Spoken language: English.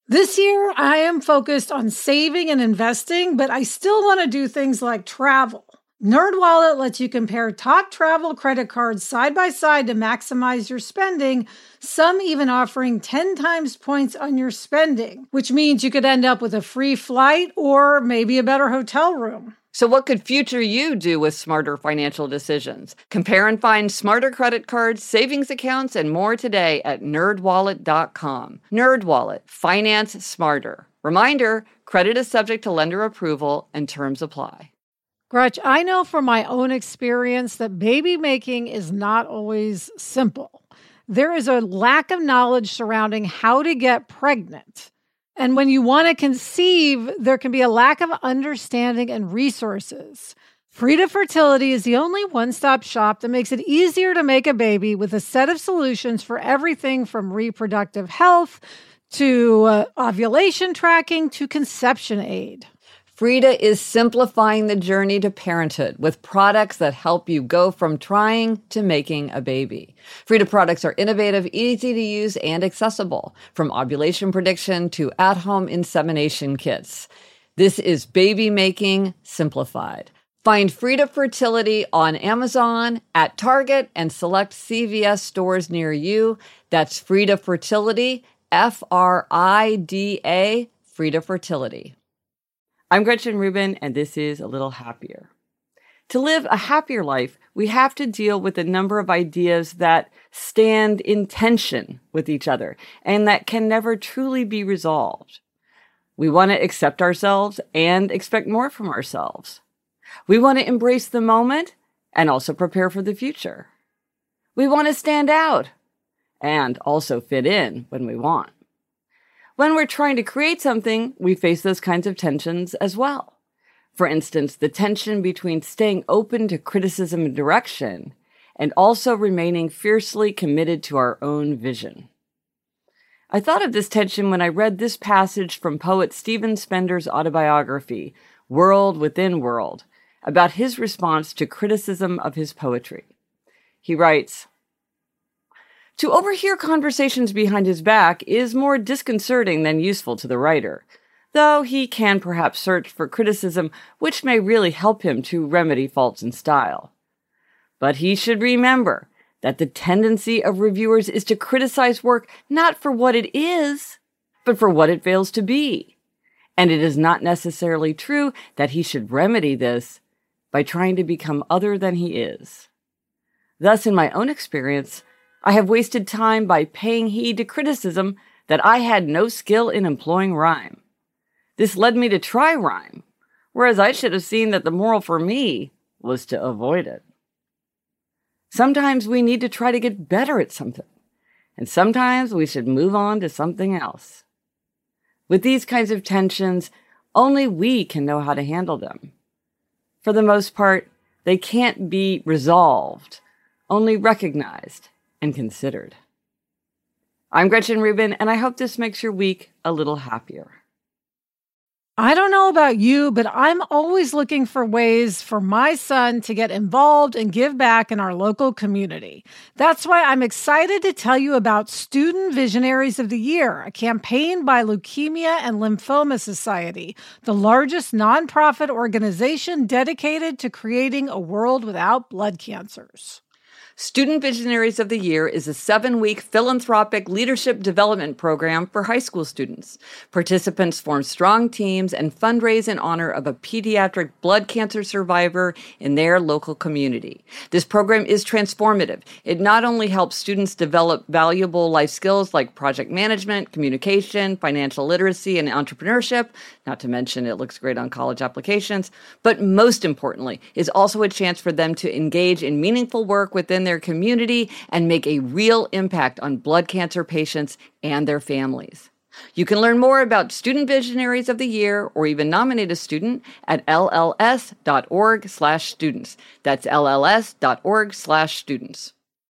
This year, I am focused on saving and investing, but I still want to do things like travel. NerdWallet lets you compare top travel credit cards side by side to maximize your spending, some even offering 10 times points on your spending, which means you could end up with a free flight or maybe a better hotel room. So what could future you do with smarter financial decisions? Compare and find smarter credit cards, savings accounts, and more today at nerdwallet.com. NerdWallet, finance smarter. Reminder, credit is subject to lender approval and terms apply. Gretch, I know from my own experience that baby making is not always simple. There is a lack of knowledge surrounding how to get pregnant. And when you want to conceive, there can be a lack of understanding and resources. Frida Fertility is the only one-stop shop that makes it easier to make a baby with a set of solutions for everything from reproductive health to ovulation tracking to conception aid. Frida is simplifying the journey to parenthood with products that help you go from trying to making a baby. Frida products are innovative, easy to use, and accessible, from ovulation prediction to at-home insemination kits. This is baby making simplified. Find Frida Fertility on Amazon, at Target, and select CVS stores near you. That's Frida Fertility, Frida, Frida Fertility. I'm Gretchen Rubin, and this is A Little Happier. To live a happier life, we have to deal with a number of ideas that stand in tension with each other and that can never truly be resolved. We want to accept ourselves and expect more from ourselves. We want to embrace the moment and also prepare for the future. We want to stand out and also fit in when we want. When we're trying to create something, we face those kinds of tensions as well. For instance, the tension between staying open to criticism and direction and also remaining fiercely committed to our own vision. I thought of this tension when I read this passage from poet Stephen Spender's autobiography, World Within World, about his response to criticism of his poetry. He writes, "To overhear conversations behind his back is more disconcerting than useful to the writer, though he can perhaps search for criticism which may really help him to remedy faults in style. But he should remember that the tendency of reviewers is to criticize work not for what it is, but for what it fails to be. And it is not necessarily true that he should remedy this by trying to become other than he is. Thus, in my own experience, I have wasted time by paying heed to criticism that I had no skill in employing rhyme. This led me to try rhyme, whereas I should have seen that the moral for me was to avoid it. Sometimes we need to try to get better at something, and sometimes we should move on to something else. With these kinds of tensions, only we can know how to handle them. For the most part, they can't be resolved, only recognized and considered. I'm Gretchen Rubin, and I hope this makes your week a little happier. I don't know about you, but I'm always looking for ways for my son to get involved and give back in our local community. That's why I'm excited to tell you about Student Visionaries of the Year, a campaign by Leukemia and Lymphoma Society, the largest nonprofit organization dedicated to creating a world without blood cancers. Student Visionaries of the Year is a 7-week philanthropic leadership development program for high school students. Participants form strong teams and fundraise in honor of a pediatric blood cancer survivor in their local community. This program is transformative. It not only helps students develop valuable life skills like project management, communication, financial literacy, and entrepreneurship, not to mention it looks great on college applications, but most importantly, is also a chance for them to engage in meaningful work within their community and make a real impact on blood cancer patients and their families. You can learn more about Student Visionaries of the Year or even nominate a student at lls.org/students. That's lls.org/students.